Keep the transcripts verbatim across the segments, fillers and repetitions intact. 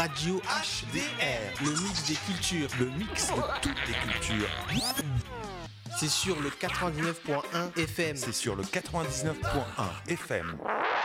Radio H D R, le mix des cultures, le mix de toutes les cultures. C'est sur le quatre-vingt-dix-neuf point un F M. C'est sur le quatre-vingt-dix-neuf point un F M.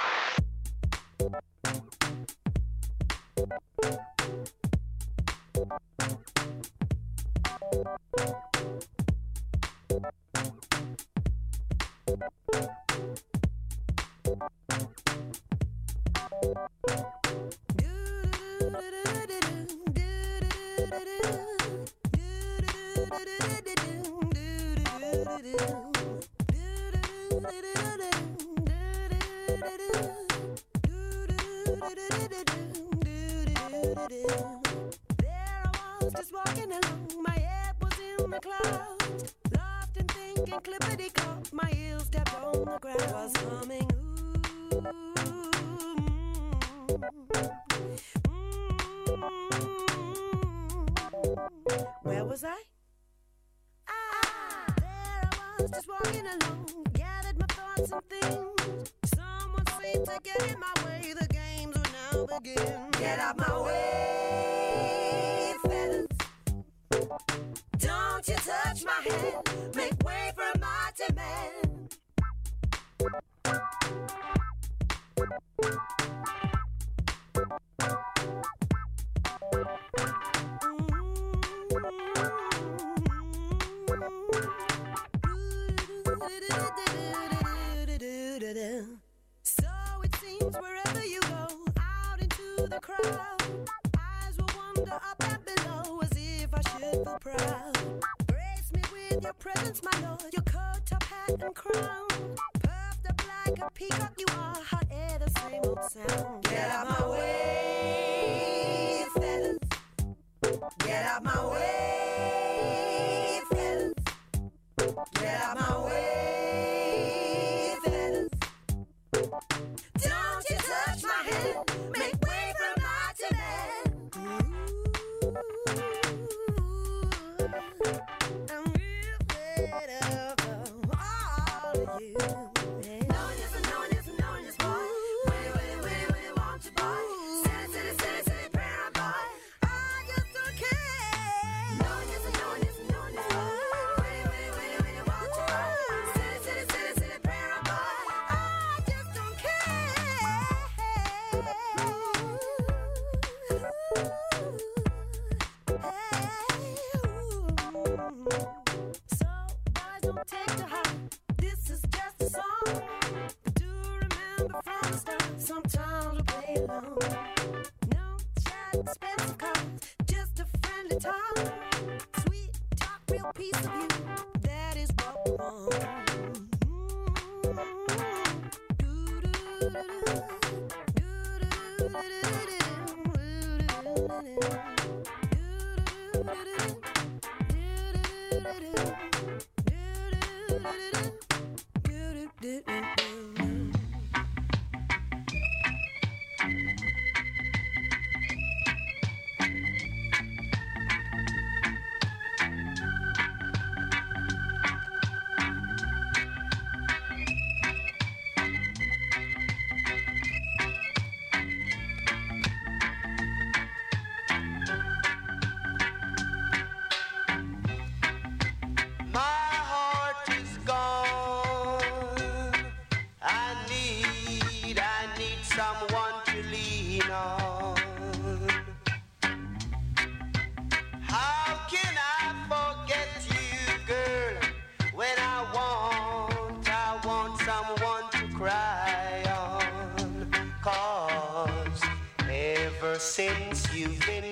Since you've been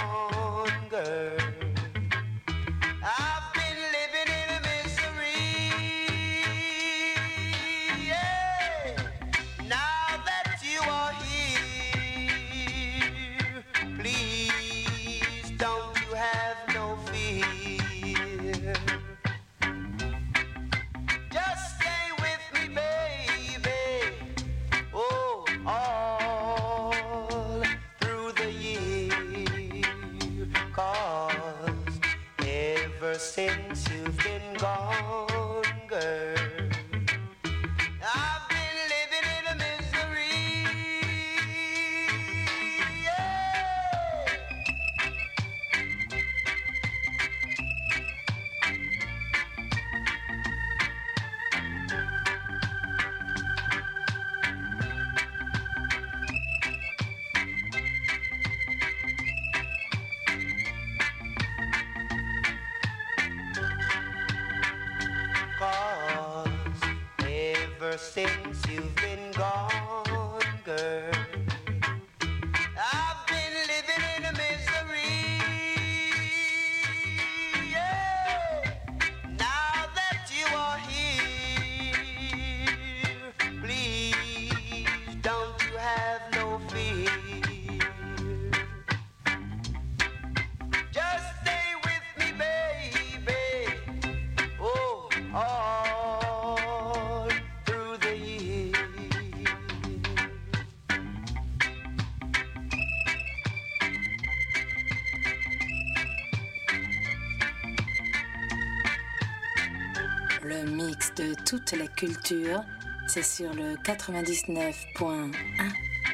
gone, girl, I've been living in a misery. Yeah. Now that you are here, please don't you have no fear. Just stay with me, baby. Oh, all through the year. 'Cause ever since you've been gone, girl, I've been living in a misery. Yeah. Ever since you've been gone, girl, I've been living in a misery. Yeah. Now that you are here, please don't you have no fear. Just stay with me, baby. Oh, all through the years. Le mix de toute la culture, c'est sur le quatre-vingt-dix-neuf point un.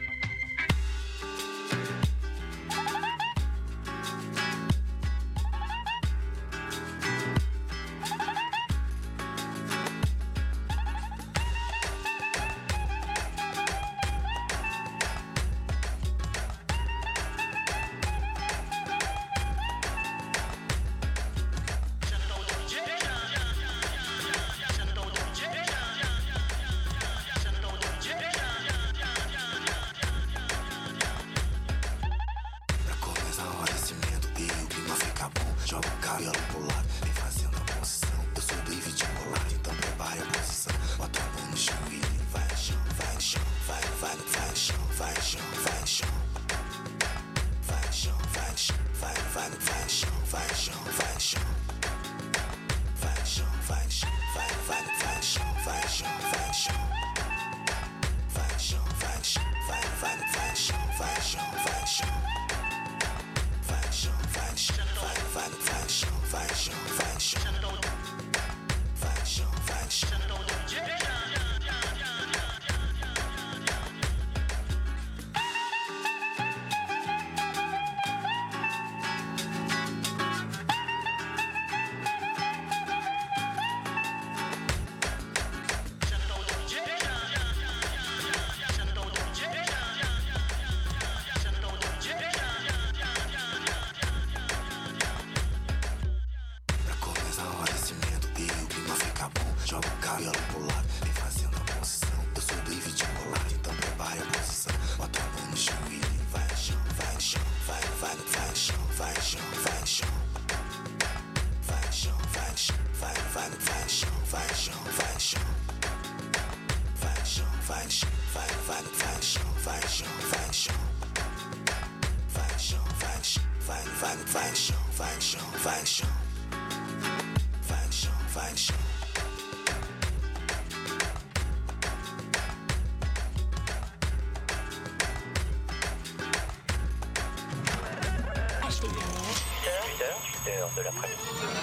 De l'après-midi.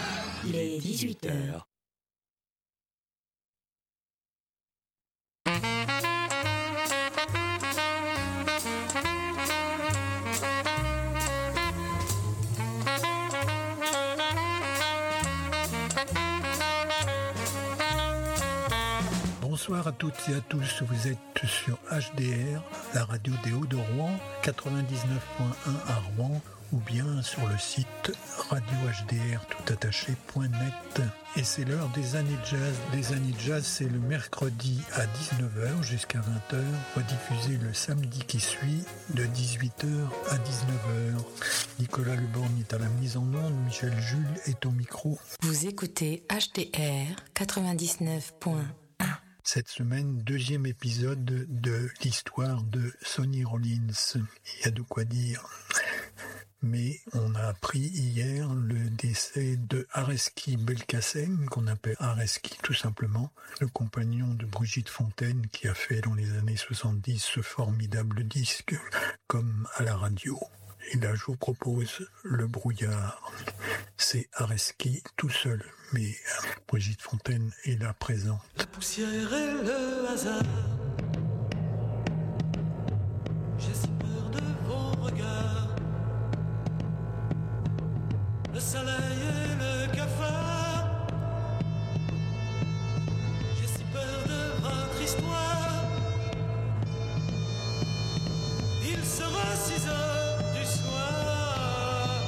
Les dix-huit heures. Bonsoir à toutes et à tous, vous êtes sur H D R, la radio des Hauts-de-Rouen, quatre-vingt-dix-neuf point un à Rouen, ou bien sur le site radio h d r tout attaché point net. Et c'est l'heure des années jazz. Des années jazz, c'est le mercredi à dix-neuf heures jusqu'à vingt heures, rediffusé le samedi qui suit de dix-huit heures à dix-neuf heures. Nicolas Leborgne est à la mise en onde, Michel Jules est au micro. Vous écoutez H D R quatre-vingt-dix-neuf point un. Cette semaine, deuxième épisode de l'histoire de Sonny Rollins. Il y a de quoi dire. Mais on a appris hier le décès de Areski Belkacem, qu'on appelle Areski tout simplement, le compagnon de Brigitte Fontaine qui a fait dans les années soixante-dix ce formidable disque, comme à la radio. Et là, je vous propose le brouillard. C'est Areski tout seul, mais Brigitte Fontaine est là présente. La poussière et le hasard. J'ai si peur de vos regards. Le soleil et le cafard. J'ai si peur de votre histoire. Il sera six heures du soir.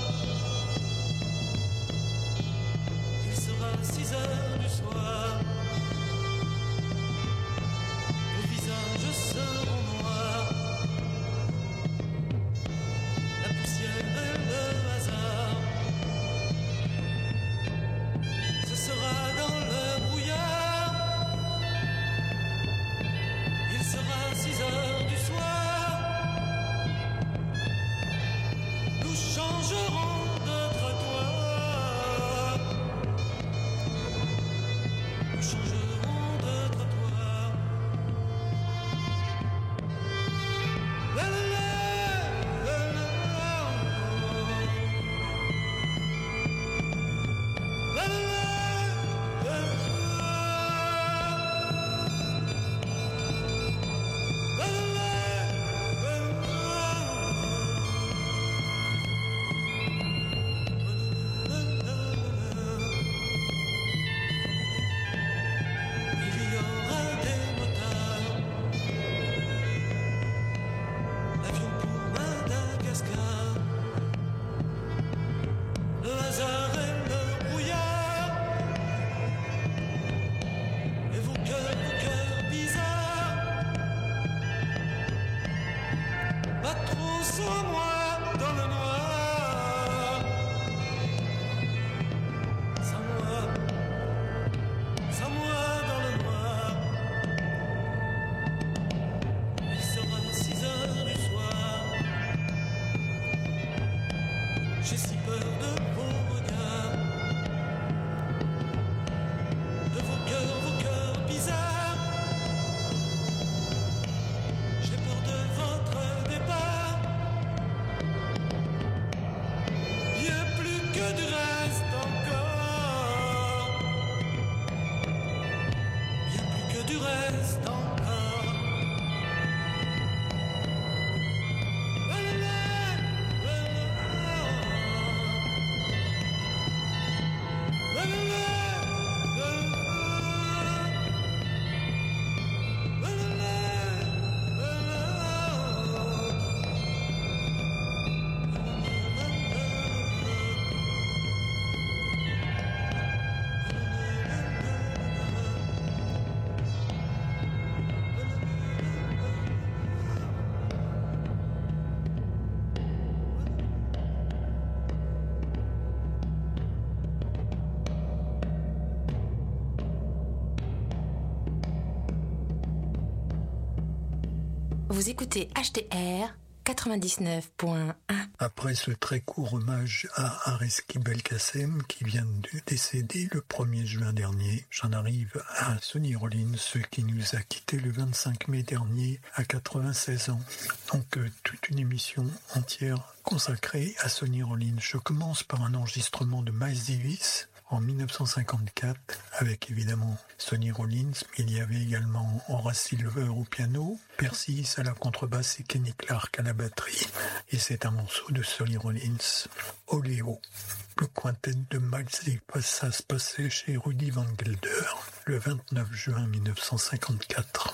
Il sera six heures du soir. tu restes encore. Vous écoutez H T R quatre-vingt-dix-neuf point un. Après ce très court hommage à Areski Belkacem qui vient de décéder le premier juin dernier, j'en arrive à Sonny Rollins, qui nous a quittés le vingt-cinq mai dernier à quatre-vingt-seize ans. Donc euh, toute une émission entière consacrée à Sonny Rollins. Je commence par un enregistrement de Miles Davis en dix-neuf cent cinquante-quatre, avec évidemment Sonny Rollins, mais il y avait également Horace Silver au piano, Percy à la contrebasse et Kenny Clarke à la batterie. Et c'est un morceau de Sonny Rollins, Oléo. Le quintet de Miles Davis, ça se passait chez Rudy Van Gelder, le vingt-neuf juin dix-neuf cent cinquante-quatre.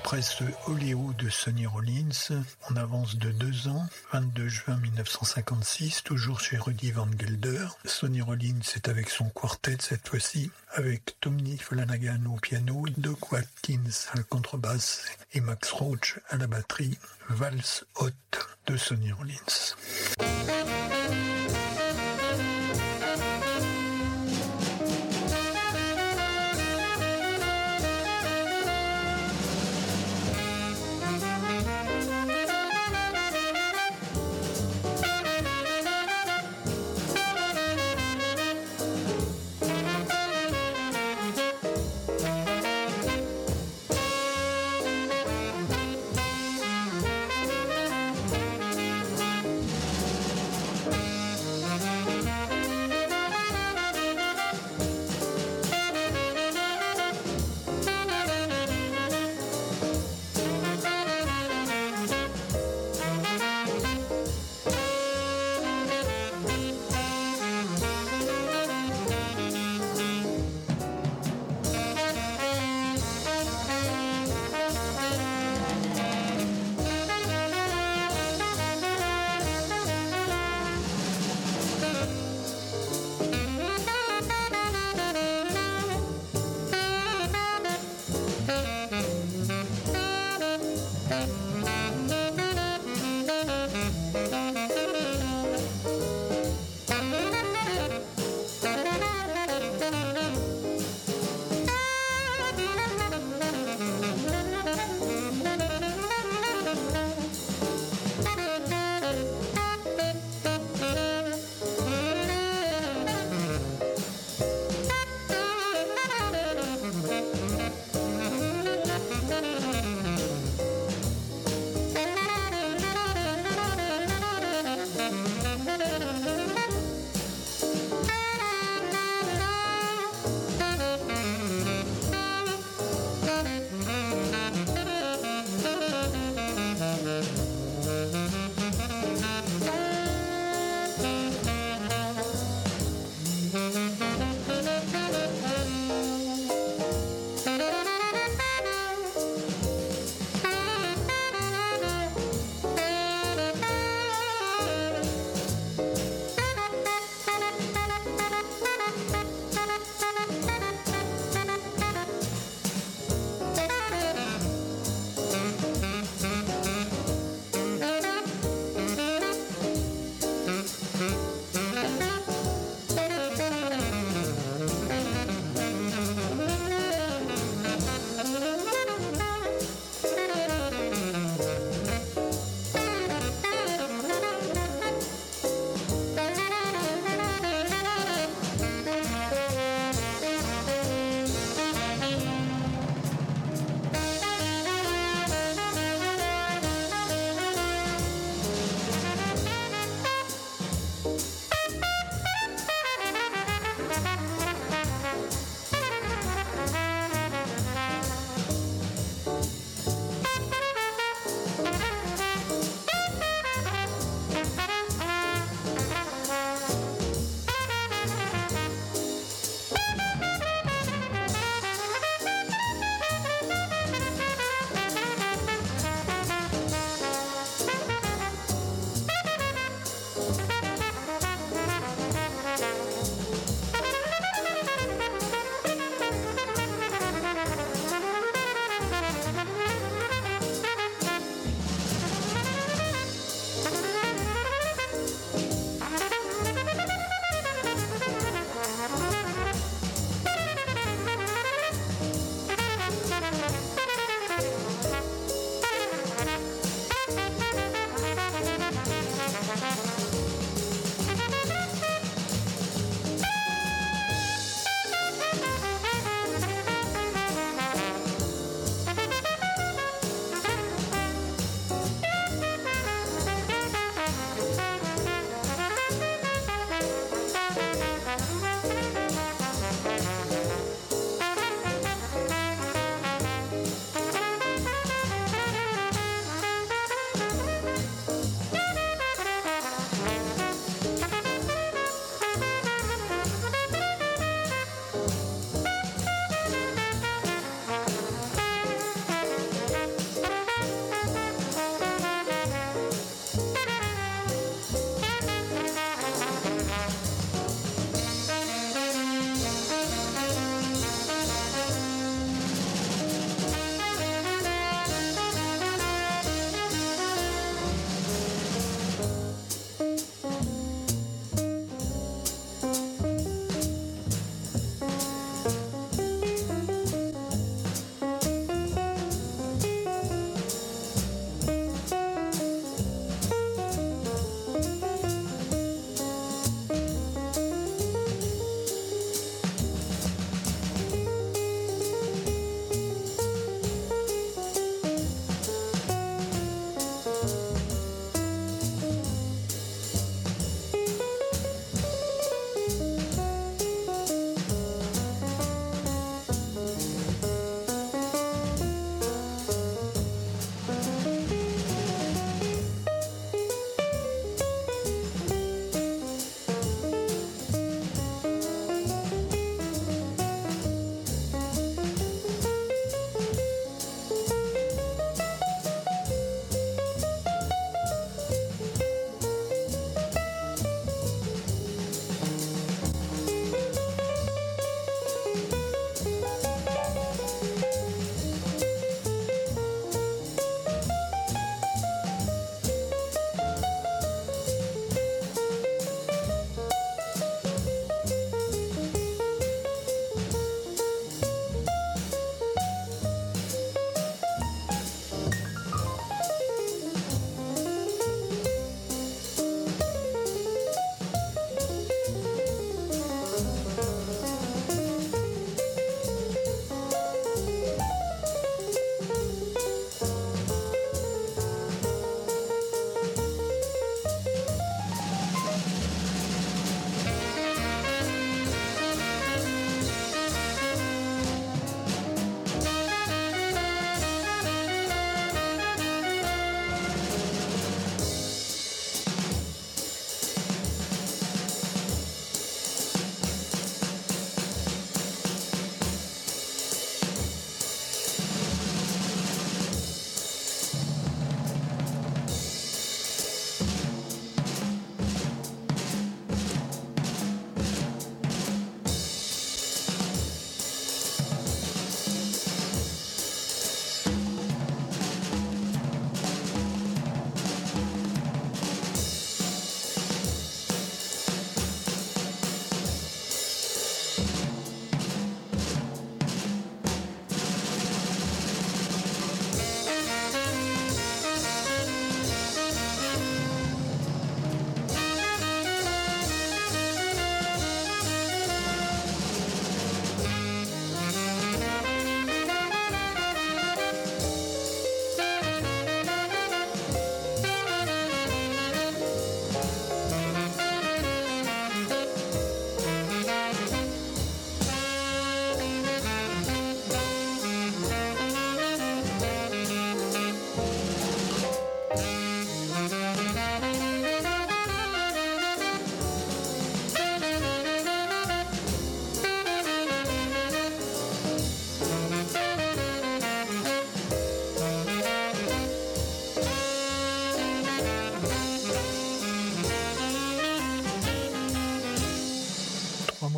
Après ce Oléo de Sonny Rollins, on avance de deux ans, vingt-deux juin mille neuf cent cinquante-six, toujours chez Rudy Van Gelder. Sonny Rollins est avec son quartet cette fois-ci, avec Tommy Flanagan au piano, Doc Watkins à la contrebasse et Max Roach à la batterie. Valse haute de Sonny Rollins.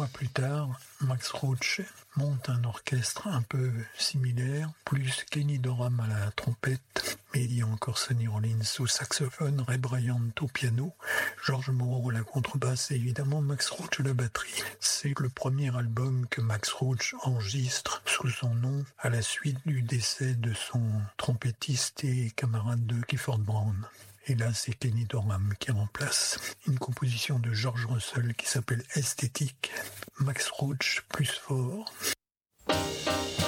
mois plus tard, Max Roach monte un orchestre un peu similaire, plus Kenny Dorham à la trompette, mais il y a encore Sonny Rollins au saxophone, Ray Bryant au piano, George Morrow à la contrebasse et évidemment Max Roach à la batterie. C'est le premier album que Max Roach enregistre sous son nom à la suite du décès de son trompettiste et camarade de Clifford Brown. Et là, c'est Kenny Dorham qui remplace. Une composition de George Russell qui s'appelle Esthétique. Max Roach plus fort.